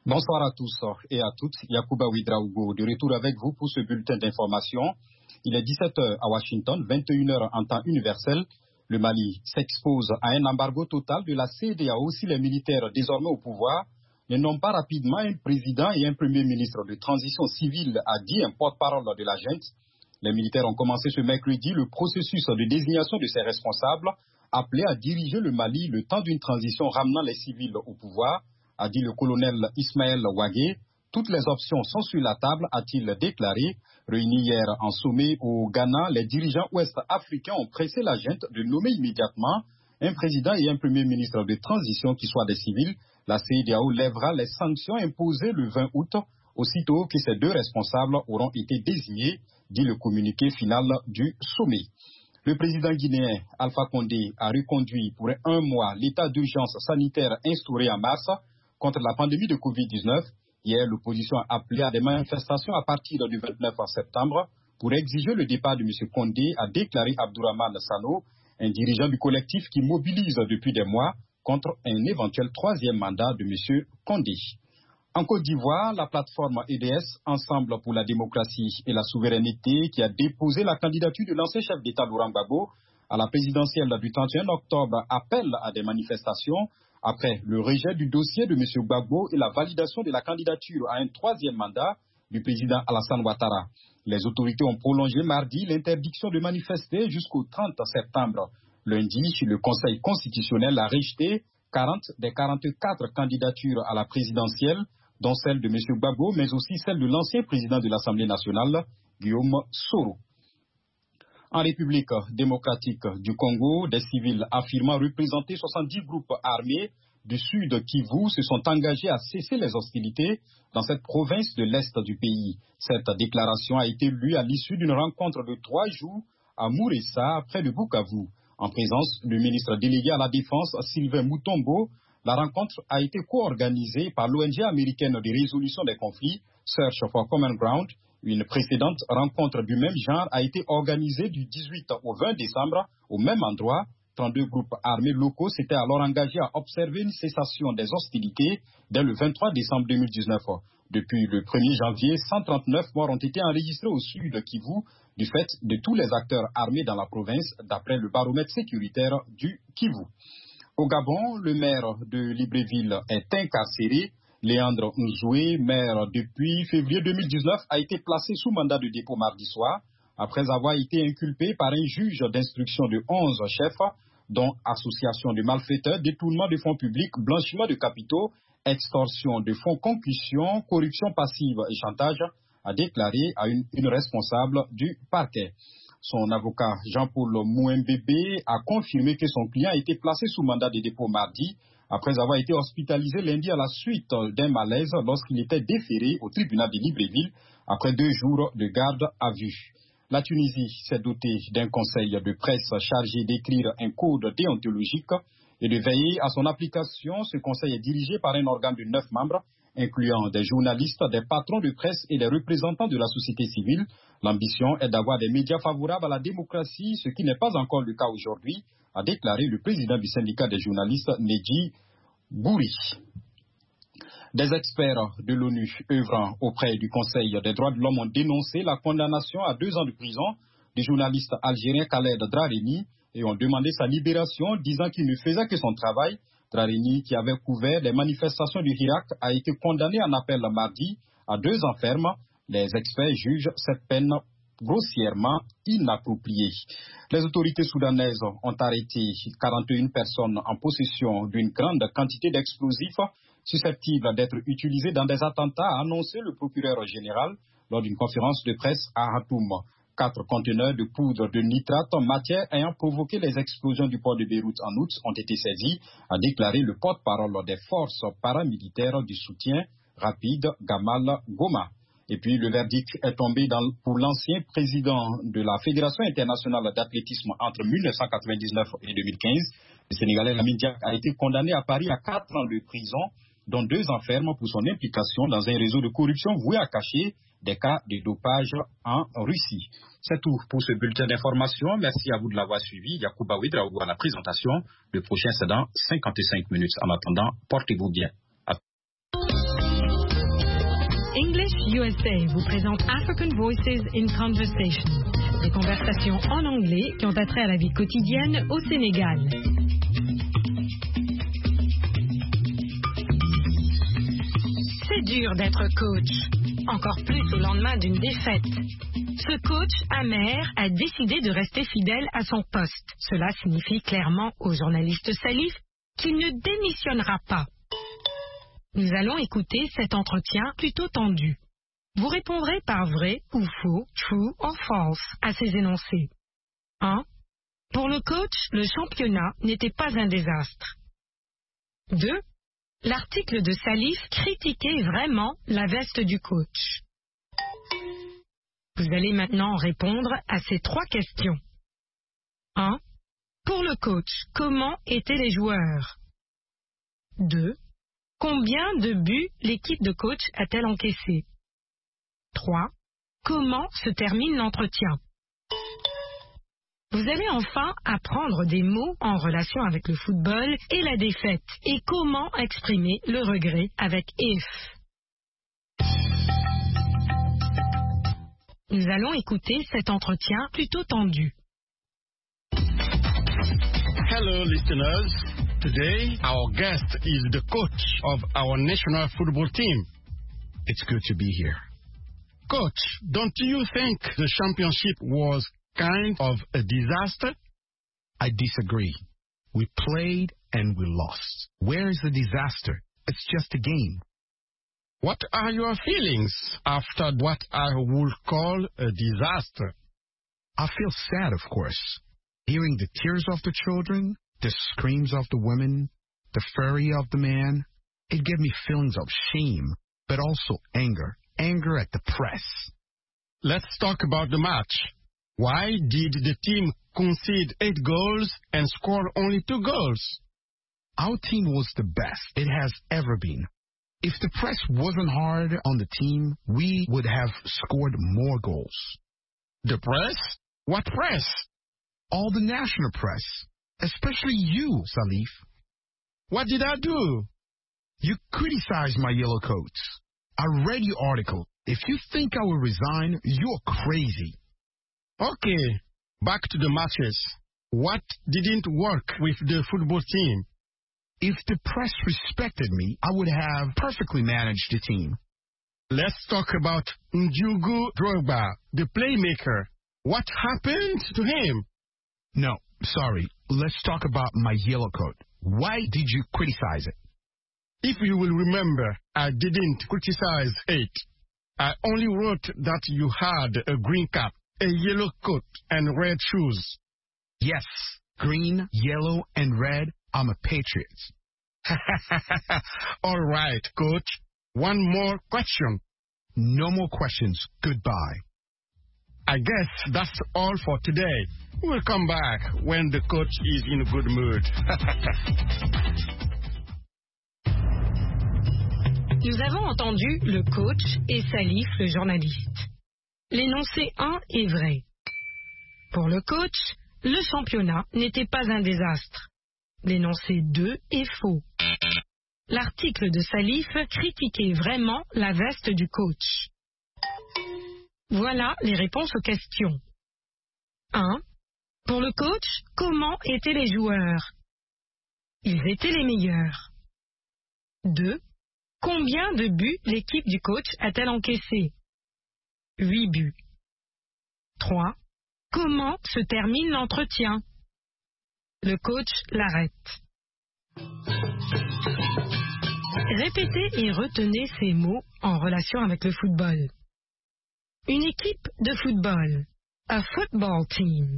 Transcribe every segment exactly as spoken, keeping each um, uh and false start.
Bonsoir à tous et à toutes. Yacouba Ouedraogo, de retour avec vous pour ce bulletin d'information. Il est dix-sept heures à Washington, vingt et une heures en temps universel. Le Mali s'expose à un embargo total de la C E D A O. Si les militaires désormais au pouvoir ne nomment pas rapidement un président et un premier ministre de transition civile, a dit un porte-parole de la junte. Les militaires ont commencé ce mercredi le processus de désignation de ces responsables, appelés à diriger le Mali le temps d'une transition ramenant les civils au pouvoir, a dit le colonel Ismaël Ouagé. Toutes les options sont sur la table, a-t-il déclaré. Réunis hier en sommet au Ghana, les dirigeants ouest-africains ont pressé la junte de nommer immédiatement un président et un premier ministre de transition qui soient des civils. La C E D A O lèvera les sanctions imposées le vingt août, aussitôt que ces deux responsables auront été désignés, dit le communiqué final du sommet. Le président guinéen Alpha Condé a reconduit pour un mois l'état d'urgence sanitaire instauré en mars contre la pandémie de covid dix-neuf. Hier, l'opposition a appelé à des manifestations à partir du vingt-neuf septembre pour exiger le départ de M. Condé, a déclaré Abdourahmane Sano, un dirigeant du collectif qui mobilise depuis des mois contre un éventuel troisième mandat de M. Condé. En Côte d'Ivoire, la plateforme E D S, Ensemble pour la démocratie et la souveraineté, qui a déposé la candidature de l'ancien chef d'État Laurent Gbagbo à la présidentielle du trente et un octobre, appelle à des manifestations après le rejet du dossier de M. Gbagbo et la validation de la candidature à un troisième mandat du président Alassane Ouattara. Les autorités ont prolongé mardi l'interdiction de manifester jusqu'au trente septembre. Lundi, le Conseil constitutionnel a rejeté quarante des quarante-quatre candidatures à la présidentielle, dont celle de M. Gbagbo, mais aussi celle de l'ancien président de l'Assemblée nationale, Guillaume Soro. En République démocratique du Congo, des civils affirmant représenter soixante-dix groupes armés du sud Kivu se sont engagés à cesser les hostilités dans cette province de l'est du pays. Cette déclaration a été lue à l'issue d'une rencontre de trois jours à Mouressa, près de Bukavu. En présence du ministre délégué à la Défense, Sylvain Mutombo, la rencontre a été co-organisée par l'O N G américaine de résolution des conflits, Search for Common Ground. Une précédente rencontre du même genre a été organisée du dix-huit au vingt décembre au même endroit. trente-deux groupes armés locaux s'étaient alors engagés à observer une cessation des hostilités dès le vingt-trois décembre deux mille dix-neuf. Depuis le premier janvier, cent trente-neuf morts ont été enregistrés au sud de Kivu du fait de tous les acteurs armés dans la province, d'après le baromètre sécuritaire du Kivu. Au Gabon, le maire de Libreville est incarcéré. Léandre Nzoué, maire depuis février deux mille dix-neuf, a été placé sous mandat de dépôt mardi soir, après avoir été inculpé par un juge d'instruction de onze chefs, dont association de malfaiteurs, détournement de fonds publics, blanchiment de capitaux, extorsion de fonds, concussion, corruption passive et chantage, a déclaré à une, une responsable du parquet. Son avocat Jean-Paul Mouembébé a confirmé que son client a été placé sous mandat de dépôt mardi, après avoir été hospitalisé lundi à la suite d'un malaise lorsqu'il était déféré au tribunal de Libreville après deux jours de garde à vue. La Tunisie s'est dotée d'un conseil de presse chargé d'écrire un code déontologique et de veiller à son application. Ce conseil est dirigé par un organe de neuf membres, incluant des journalistes, des patrons de presse et des représentants de la société civile. L'ambition est d'avoir des médias favorables à la démocratie, ce qui n'est pas encore le cas aujourd'hui, a déclaré le président du syndicat des journalistes, Nedji Bouri. Des experts de l'ONU œuvrant auprès du Conseil des droits de l'homme ont dénoncé la condamnation à deux ans de prison du journaliste algérien Khaled Drareni et ont demandé sa libération, disant qu'il ne faisait que son travail. Drareni, qui avait couvert les manifestations du Irak, a été condamné en appel mardi à deux ans ferme. Les experts jugent cette peine grossièrement inappropriée. Les autorités soudanaises ont arrêté quarante et une personnes en possession d'une grande quantité d'explosifs susceptibles d'être utilisés dans des attentats, a annoncé le procureur général lors d'une conférence de presse à Khartoum. Quatre conteneurs de poudre de nitrate, matière ayant provoqué les explosions du port de Beyrouth en août, ont été saisis, a déclaré le porte-parole des forces paramilitaires du soutien rapide, Gamal Goma. Et puis le verdict est tombé dans, pour l'ancien président de la Fédération internationale d'athlétisme entre mille neuf cent quatre-vingt-dix-neuf et deux mille quinze. Le Sénégalais Lamine Diack a été condamné à Paris à quatre ans de prison, dont deux ans ferme pour son implication dans un réseau de corruption voué à cacher des cas de dopage en Russie. C'est tout pour ce bulletin d'information. Merci à vous de l'avoir suivi. Yacouba Ouedraogo à la présentation. Le prochain, c'est dans cinquante-cinq minutes. En attendant, portez-vous bien. À English U S A vous présente African Voices in Conversation, des conversations en anglais qui ont attrait à la vie quotidienne au Sénégal. C'est dur d'être coach, encore plus au lendemain d'une défaite. Ce coach amer a décidé de rester fidèle à son poste. Cela signifie clairement au journaliste Salif qu'il ne démissionnera pas. Nous allons écouter cet entretien plutôt tendu. Vous répondrez par vrai ou faux, true or false, à ces énoncés. un. Pour le coach, le championnat n'était pas un désastre. deux. L'article de Salif critiquait vraiment la veste du coach. Vous allez maintenant répondre à ces trois questions. un. Pour le coach, comment étaient les joueurs? deux. Combien de buts l'équipe de coach a-t-elle encaissé? trois. Comment se termine l'entretien? Vous allez enfin apprendre des mots en relation avec le football et la défaite et comment exprimer le regret avec if. Nous allons écouter cet entretien plutôt tendu. Hello, listeners. Today, our guest is the coach of our national football team. It's good to be here. Coach, don't you think the championship was kind of a disaster? I disagree. We played and we lost. Where is the disaster? It's just a game. What are your feelings after what I would call a disaster? I feel sad, of course. Hearing the tears of the children, the screams of the women, the fury of the man, it gave me feelings of shame, but also anger. Anger at the press. Let's talk about the match. Why did the team concede eight goals and score only two goals? Our team was the best it has ever been. If the press wasn't hard on the team, we would have scored more goals. The press? What press? All the national press. Especially you, Salif. What did I do? You criticized my yellow coats. I read your article. If you think I will resign, you're crazy. Okay, back to the matches. What didn't work with the football team? If the press respected me, I would have perfectly managed the team. Let's talk about Njugu Drogba, the playmaker. What happened to him? No, sorry. Let's talk about my yellow coat. Why did you criticize it? If you will remember, I didn't criticize it. I only wrote that you had a green cap, a yellow coat, and red shoes. Yes, green, yellow, and red. I'm a patriot. All right, coach. One more question. No more questions. Goodbye. I guess that's all for today. We'll come back when the coach is in a good mood. Nous avons entendu le coach et Salif, le journaliste. L'énoncé un est vrai. Pour le coach, le championnat n'était pas un désastre. L'énoncé deux est faux. L'article de Salif critiquait vraiment la veste du coach. Voilà les réponses aux questions. un. Pour le coach, comment étaient les joueurs? Ils étaient les meilleurs. deux. Combien de buts l'équipe du coach a-t-elle encaissé? huit buts. trois. Comment se termine l'entretien? Le coach l'arrête. Répétez et retenez ces mots en relation avec le football. Une équipe de football. A football team.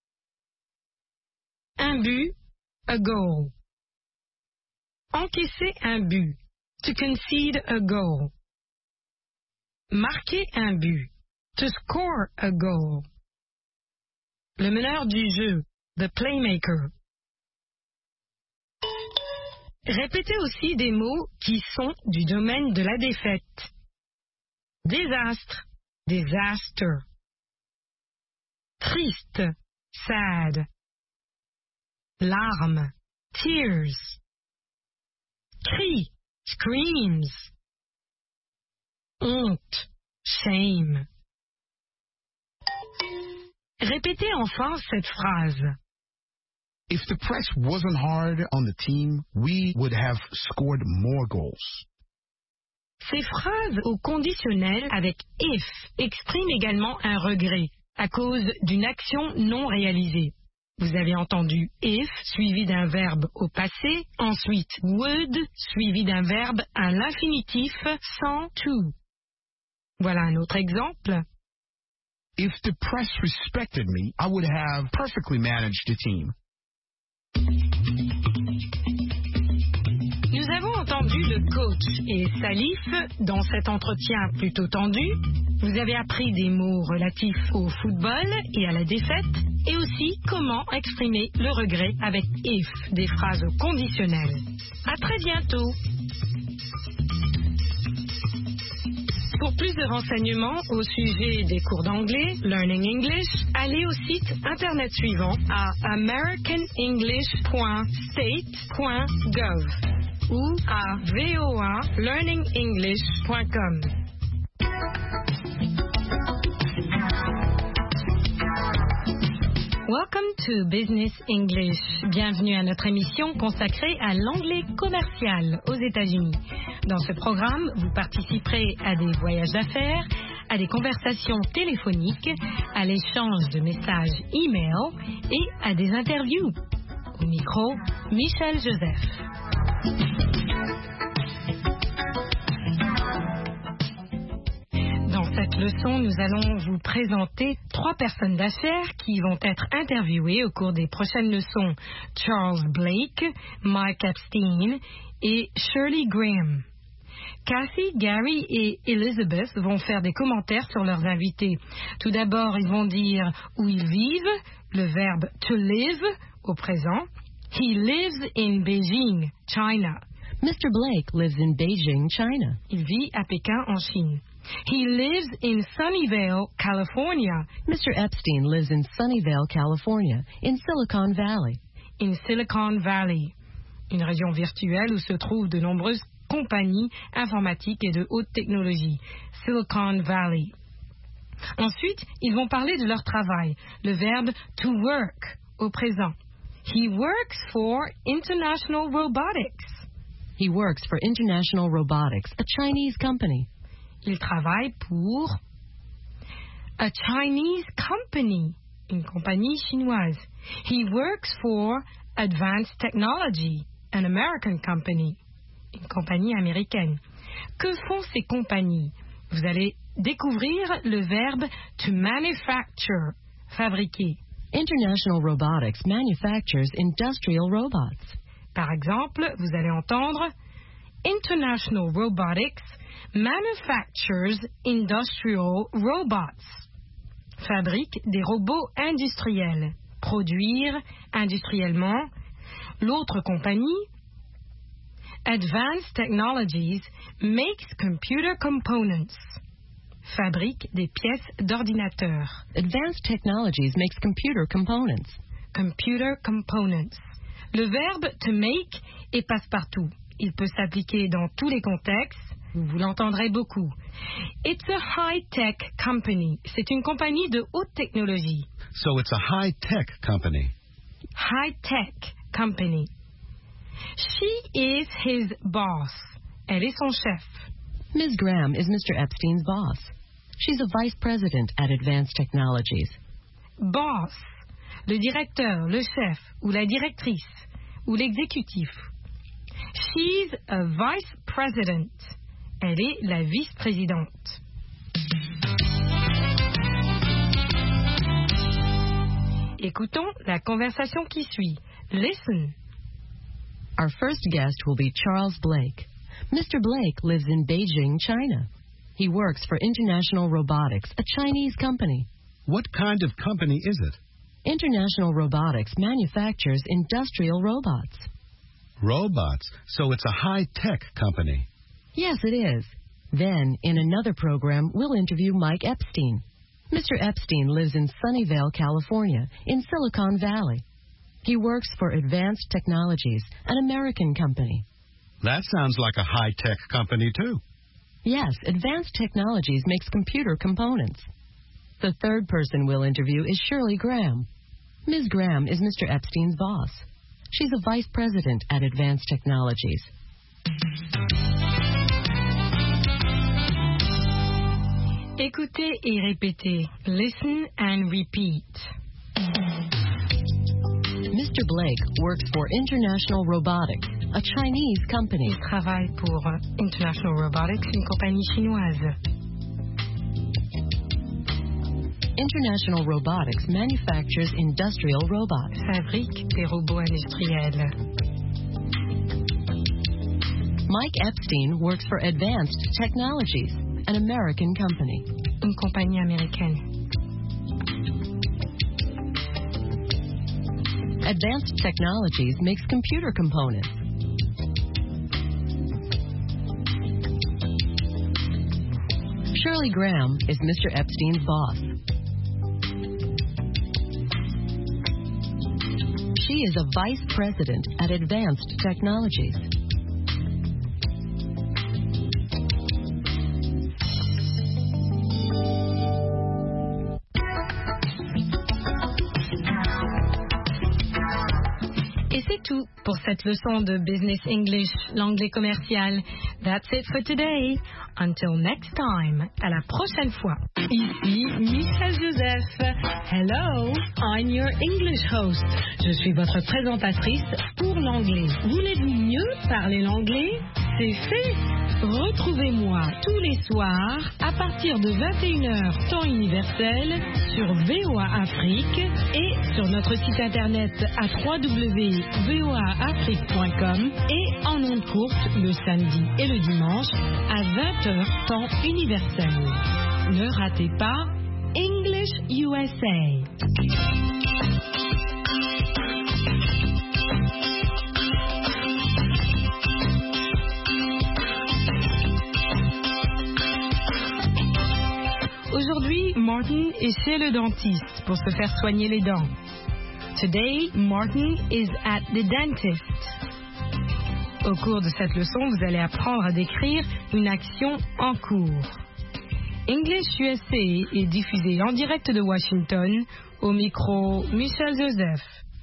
Un but. A goal. Encaisser un but. To concede a goal. Marquer un but. To score a goal. Le meneur du jeu. The playmaker. Répétez aussi des mots qui sont du domaine de la défaite. Désastre. Disaster. Triste. Sad. Larmes. Tears. Cri. Screams. honte, shame. Répétez enfin cette phrase. If the press wasn't hard on the team, we would have scored more goals. Ces phrases au conditionnel avec if expriment également un regret à cause d'une action non réalisée. Vous avez entendu if suivi d'un verbe au passé, ensuite would suivi d'un verbe à l'infinitif sans to. Voilà un autre exemple. If the press respected me, I would have perfectly managed the team. Nous avons entendu le coach et Salif dans cet entretien plutôt tendu. Vous avez appris des mots relatifs au football et à la défaite, et aussi comment exprimer le regret avec if, des phrases conditionnelles. À très bientôt. Pour plus de renseignements au sujet des cours d'anglais, Learning English, allez au site internet suivant à american english point state point gov ou à voa learning english point com. Welcome to Business English. Bienvenue à notre émission consacrée à l'anglais commercial aux États-Unis. Dans ce programme, vous participerez à des voyages d'affaires, à des conversations téléphoniques, à l'échange de messages e-mail et à des interviews. Au micro, Michel Joseph. Dans cette leçon, nous allons vous présenter trois personnes d'affaires qui vont être interviewées au cours des prochaines leçons. Charles Blake, Mike Epstein et Shirley Graham. Kathy, Gary et Elizabeth vont faire des commentaires sur leurs invités. Tout d'abord, ils vont dire où ils vivent, le verbe to live au présent. He lives in Beijing, China. Mister Blake lives in Beijing, China. Il vit à Pékin, en Chine. He lives in Sunnyvale, California. Mister Epstein lives in Sunnyvale, California, in Silicon Valley. In Silicon Valley, une région virtuelle où se trouvent de nombreuses compagnies informatiques et de haute technologie. Silicon Valley. Ensuite, ils vont parler de leur travail, le verbe to work au présent. He works for International Robotics. He works for International Robotics, a Chinese company. Il travaille pour a Chinese company, une compagnie chinoise. He works for Advanced Technology, an American company, une compagnie américaine. Que font ces compagnies? Vous allez découvrir le verbe to manufacture, fabriquer. International Robotics manufactures industrial robots. Par exemple, vous allez entendre International Robotics manufactures industrial robots. Fabrique des robots industriels. Produire industriellement. L'autre compagnie, Advanced Technologies, makes computer components. Fabrique des pièces d'ordinateur. Advanced Technologies makes computer components. Computer components. Le verbe to make est passe-partout. Il peut s'appliquer dans tous les contextes. Vous l'entendrez beaucoup. It's a high-tech company. C'est une compagnie de haute technologie. So it's a high-tech company. High-tech company. She is his boss. Elle est son chef. Miz Graham is Mister Epstein's boss. She's a vice president at Advanced Technologies. Boss, le directeur, le chef, ou la directrice, ou l'exécutif. She's a vice president. Elle est la vice-présidente. Écoutons la conversation qui suit. Listen. Our first guest will be Charles Blake. Mister Blake lives in Beijing, China. He works for International Robotics, a Chinese company. What kind of company is it? International Robotics manufactures industrial robots. Robots, so it's a high-tech company. Yes, it is. Then, in another program, we'll interview Mike Epstein. Mister Epstein lives in Sunnyvale, California, in Silicon Valley. He works for Advanced Technologies, an American company. That sounds like a high-tech company, too. Yes, Advanced Technologies makes computer components. The third person we'll interview is Shirley Graham. Miz Graham is Mister Epstein's boss. She's a vice president at Advanced Technologies. Écoutez et répétez. Listen and repeat. Mister Blake works for International Robotics, a Chinese company. Il travaille pour International Robotics, une compagnie chinoise. International Robotics manufactures industrial robots. Fabrique des robots industriels. Mike Epstein works for Advanced Technologies, an American company. Une compagnie américaine. Advanced Technologies makes computer components. Shirley Graham is Mister Epstein's boss. She is a vice president at Advanced Technologies. Et c'est tout pour cette leçon de Business English, l'anglais commercial. That's it for today. Until next time. À la prochaine fois. Ici Michel Joseph. Hello, I'm your English host. Je suis votre présentatrice pour l'anglais. Voulez-vous mieux parler l'anglais? C'est fait. Retrouvez-moi tous les soirs à partir de vingt et une heures temps universel sur V O A Afrique et sur notre site internet à w w w point v o a afrique point com et en ondes courtes le samedi et le dimanche à vingt heures temps universel. Ne ratez pas English U S A. Aujourd'hui, Martin est chez le dentiste pour se faire soigner les dents. Today, Martin is at the dentist. Au cours de cette leçon, vous allez apprendre à décrire une action en cours. English U S A est diffusé en direct de Washington, au micro Michel Joseph.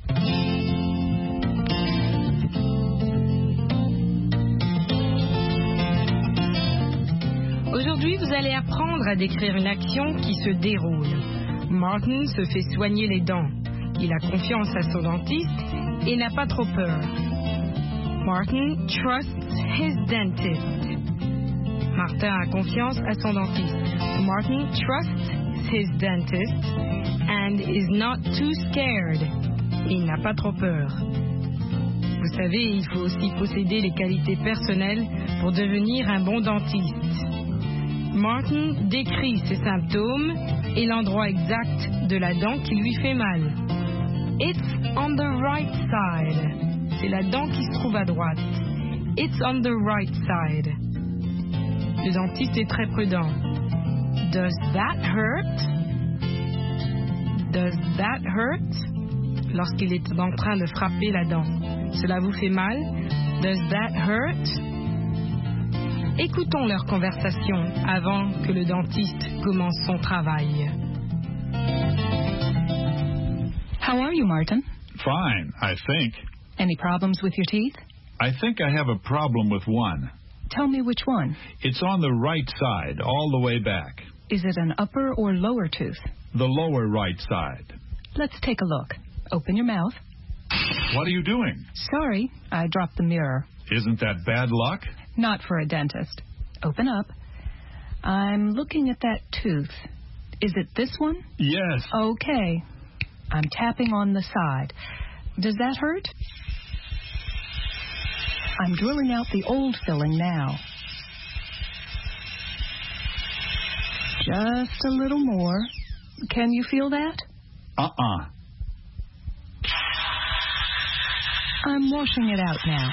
Aujourd'hui, vous allez apprendre à décrire une action qui se déroule. Martin se fait soigner les dents. Il a confiance à son dentiste et n'a pas trop peur. Martin trusts his dentist. Martin a confiance à son dentiste. Martin trusts his dentist and is not too scared. Il n'a pas trop peur. Vous savez, il faut aussi posséder les qualités personnelles pour devenir un bon dentiste. Martin décrit ses symptômes et l'endroit exact de la dent qui lui fait mal. It's on the right side. C'est la dent qui se trouve à droite. It's on the right side. Le dentiste est très prudent. Does that hurt? Does that hurt? Lorsqu'il est en train de frapper la dent. Cela vous fait mal? Does that hurt? Écoutons leur conversation avant que le dentiste commence son travail. How are you, Martin? Fine, I think. Any problems with your teeth? I think I have a problem with one. Tell me which one. It's on the right side, all the way back. Is it an upper or lower tooth? The lower right side. Let's take a look. Open your mouth. What are you doing? Sorry, I dropped the mirror. Isn't that bad luck? Not for a dentist. Open up. I'm looking at that tooth. Is it this one? Yes. Okay. I'm tapping on the side. Does that hurt? I'm drilling out the old filling now. Just a little more. Can you feel that? Uh-uh. I'm washing it out now.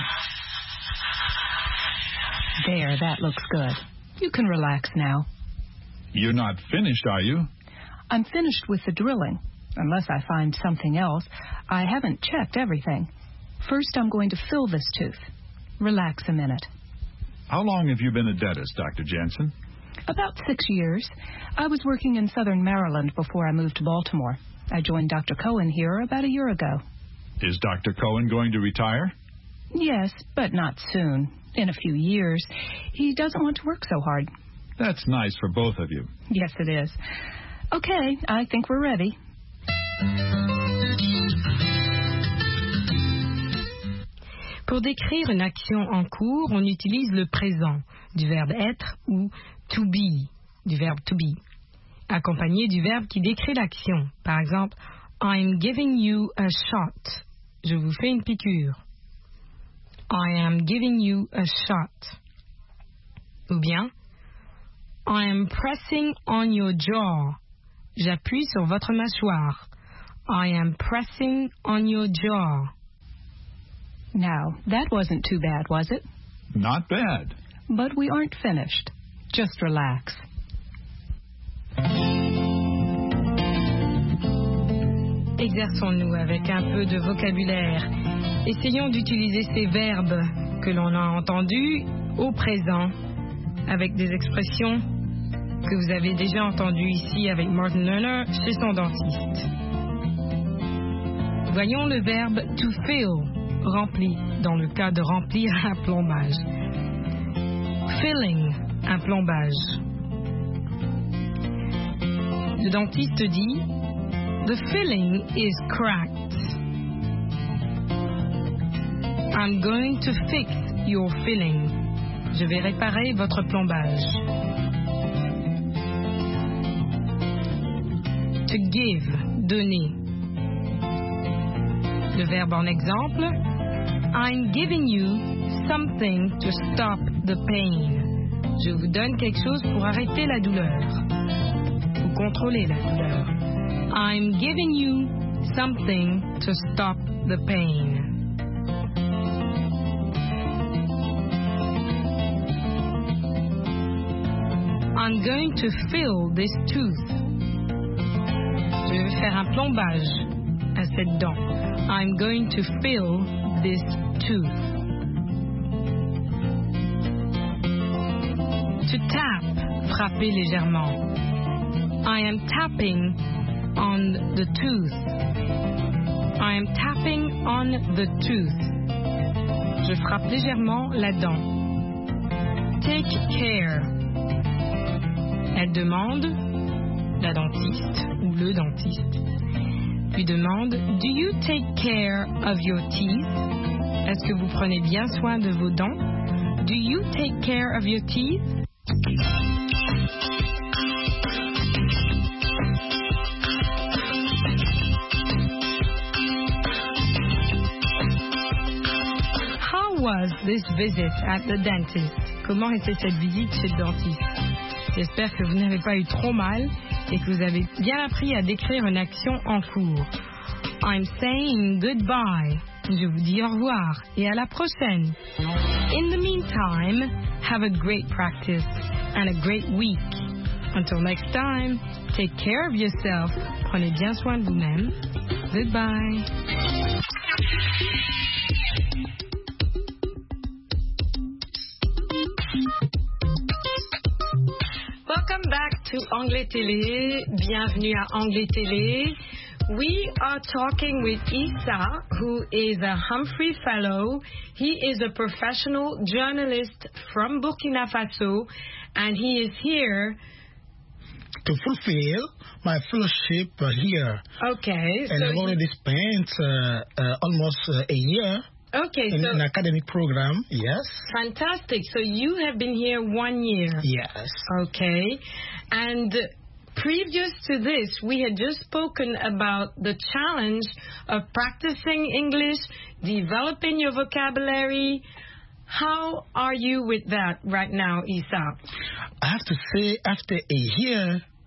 There, that looks good. You can relax now. You're not finished, are you? I'm finished with the drilling, unless I find something else. I haven't checked everything. First, I'm going to fill this tooth. Relax a minute. How long have you been a dentist, Doctor Jensen? About six years. I was working in southern Maryland before I moved to Baltimore. I joined Doctor Cohen here about a year ago. Is Doctor Cohen going to retire? Yes, but not soon. In a few years. He doesn't want to work so hard. That's nice for both of you. Yes, it is. Okay, I think we're ready. Pour décrire une action en cours, on utilise le présent du verbe être ou to be du verbe to be, accompagné du verbe qui décrit l'action. Par exemple, I'm giving you a shot. Je vous fais une piqûre. I am giving you a shot. Ou bien, I am pressing on your jaw. J'appuie sur votre mâchoire. I am pressing on your jaw. Now, that wasn't too bad, was it? Not bad. But we aren't finished. Just relax. Exerçons-nous avec un peu de vocabulaire. Essayons d'utiliser ces verbes que l'on a entendus au présent avec des expressions que vous avez déjà entendues ici avec Martin Lerner chez son dentiste. Voyons le verbe to fill, rempli, dans le cas de remplir un plombage. Filling, un plombage. Le dentiste dit The filling is cracked. I'm going to fix your filling. Je vais réparer votre plombage. To give, donner. Le verbe en exemple, I'm giving you something to stop the pain. Je vous donne quelque chose pour arrêter la douleur. Ou contrôler la douleur. I'm giving you something to stop the pain. I'm going to fill this tooth. Je vais faire un plombage à cette dent. I'm going to fill this tooth. To tap, frapper légèrement. I am tapping on the tooth. I am tapping on the tooth. Je frappe légèrement la dent. Take care. Elle demande, la dentiste ou le dentiste, lui demande Do you take care of your teeth? Est-ce que vous prenez bien soin de vos dents? Do you take care of your teeth? How was this visit at the dentist? Comment était cette visite chez le dentiste? J'espère que vous n'avez pas eu trop mal et que vous avez bien appris à décrire une action en cours. I'm saying goodbye. Je vous dis au revoir et à la prochaine. In the meantime, have a great practice and a great week. Until next time, take care of yourself. Prenez bien soin de vous-même. Goodbye. Welcome back to Anglais Télé. Bienvenue à Anglais Télé. We are talking with Issa, who is a Humphrey Fellow. He is a professional journalist from Burkina Faso, and he is here to fulfill my fellowship here. Okay. And so I've already spent uh, uh, almost uh, a year okay, in so an academic program, yes. Fantastic. So you have been here one year. Yes. Okay. And previous to this, we had just spoken about the challenge of practicing English, developing your vocabulary. How are you with that right now, Issa? I have to say, after a year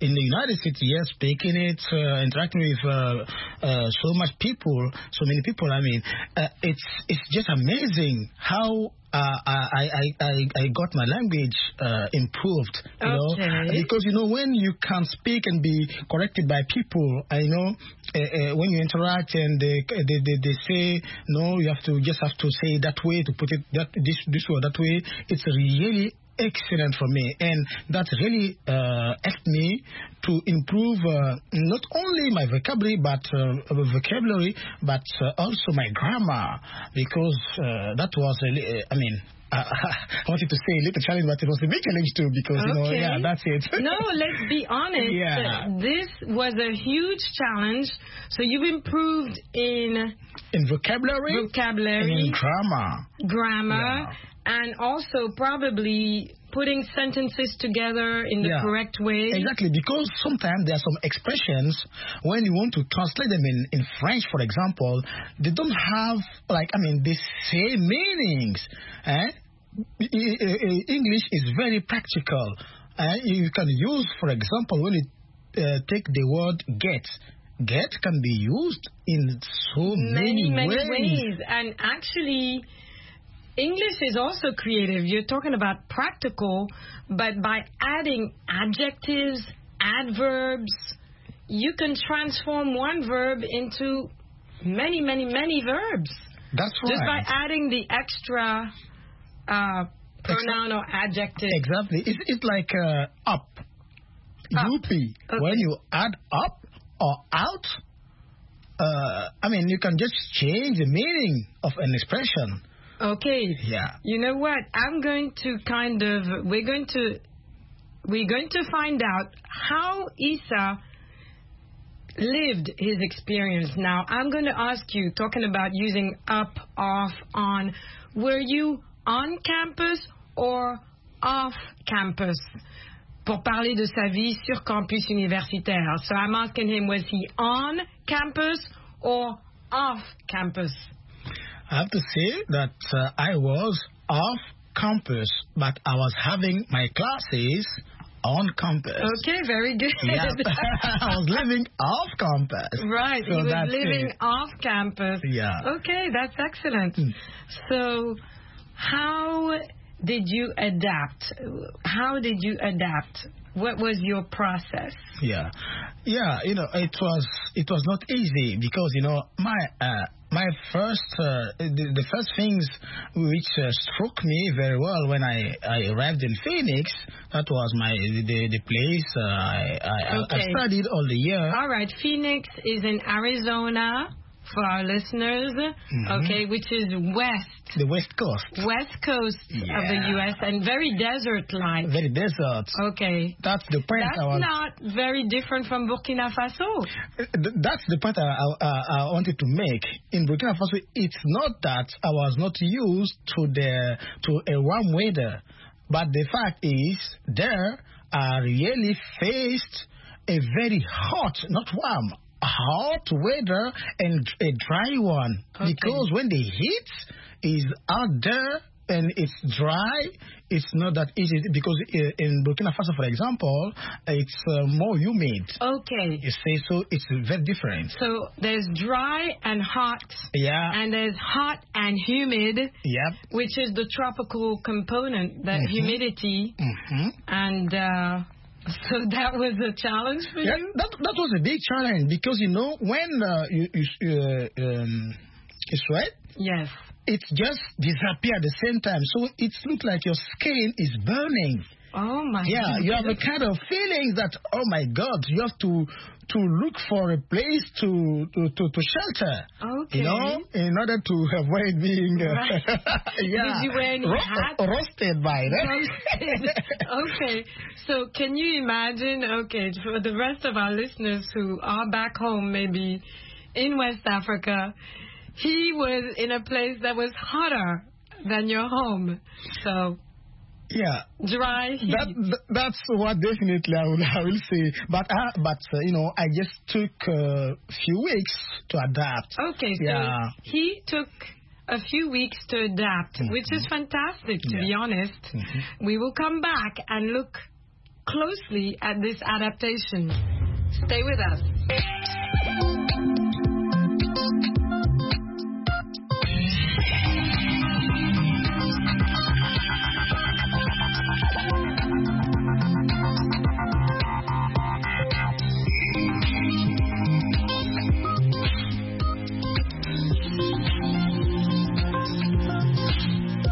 in the United States, yes, speaking it, uh, interacting with uh, uh, so much people, so many people. I mean, uh, it's it's just amazing how. Uh, I, I, I, I got my language uh, improved, you okay. know, because, you know, when you can speak and be corrected by people, I know uh, uh, when you interact and they, they, they, they say, no, you have to just have to say that way, to put it that this, this or that way, it's really excellent for me, and that really uh, helped me to improve uh, not only my vocabulary but uh, vocabulary but uh, also my grammar, because uh, that was a li- I mean I, I wanted to say a little challenge, but it was a big challenge too, because okay. you know yeah that's it. No, let's be honest. Yeah. This was a huge challenge. So you've improved in in vocabulary, vocabulary, and in grammar, grammar. Yeah. And also probably putting sentences together in the yeah. correct way. Exactly, because sometimes there are some expressions, when you want to translate them in, in French, for example, they don't have, like, I mean, the same meanings. Eh? English is very practical. Eh? You can use, for example, when you uh, take the word get, get can be used in so many, many, many ways. ways. And actually, English is also creative. You're talking about practical, but by adding adjectives, adverbs, you can transform one verb into many, many, many verbs. That's right. Just by adding the extra uh, pronoun or adjective. Exactly. It's, it's like uh, up. Up. Youpie. Okay. When you add up or out, uh, I mean, you can just change the meaning of an expression. Okay. Yeah. You know what? I'm going to kind of we're going to we're going to find out how Issa lived his experience. Now, I'm going to ask you, talking about using up, off, on, were you on campus or off campus? Pour parler de sa vie sur campus universitaire. So I'm asking him, was he on campus or off campus? I have to say that uh, I was off campus, but I was having my classes on campus. Okay, very good. Yeah. I was living off campus. Right, so he was that's living it. off campus. Yeah. Okay, that's excellent. Mm. So, how did you adapt? How did you adapt? What was your process? Yeah, yeah. You know, it was it was not easy, because you know my uh, my first uh, the, the first things which uh, struck me very well when I, I arrived in Phoenix, that was my the the place uh, I, I, Okay. I studied all the year. All right, Phoenix is in Arizona for our listeners. Mhm. Okay, which is west. The West Coast. West coast Yeah. of the U S and very desert-like. Very desert. Okay. That's the point That's I was. not very different from Burkina Faso. Th- That's the point I, I, I wanted to make. In Burkina Faso, it's not that I was not used to the to a warm weather, but the fact is, there I really faced a very hot, not warm, hot weather and a dry one. Okay. Because when the heat is out there and it's dry, it's not that easy, because i- in Burkina Faso, for example, it's uh, more humid. Okay. You see, so it's very different. So there's dry and hot, Yeah. and there's hot and humid, Yep. which is the tropical component, the Mhm. humidity. Mm-hmm. And uh, so that was a challenge for Yeah, you? that that was a big challenge, because you know when uh, you you uh, um, you sweat, Yes. it just disappear at the same time. So it looks like your skin is burning. Oh, my Yeah, goodness. you have a kind of feeling that, oh my God, you have to to look for a place to to, to, to shelter. Okay. You know, in order to avoid being uh, Right. yeah, Did you wear any ro- hat? roasted by that. Roasted. Okay, so can you imagine, okay, for the rest of our listeners who are back home, maybe in West Africa, he was in a place that was hotter than your home. So, Yeah. dry heat. That, th- that's what definitely I will, I will say. But, uh, but uh, you know, I just took a uh, few weeks to adapt. Okay, so Yeah. he took a few weeks to adapt, Mhm. which is fantastic, to Yeah. be honest. Mhm. We will come back and look closely at this adaptation. Stay with us.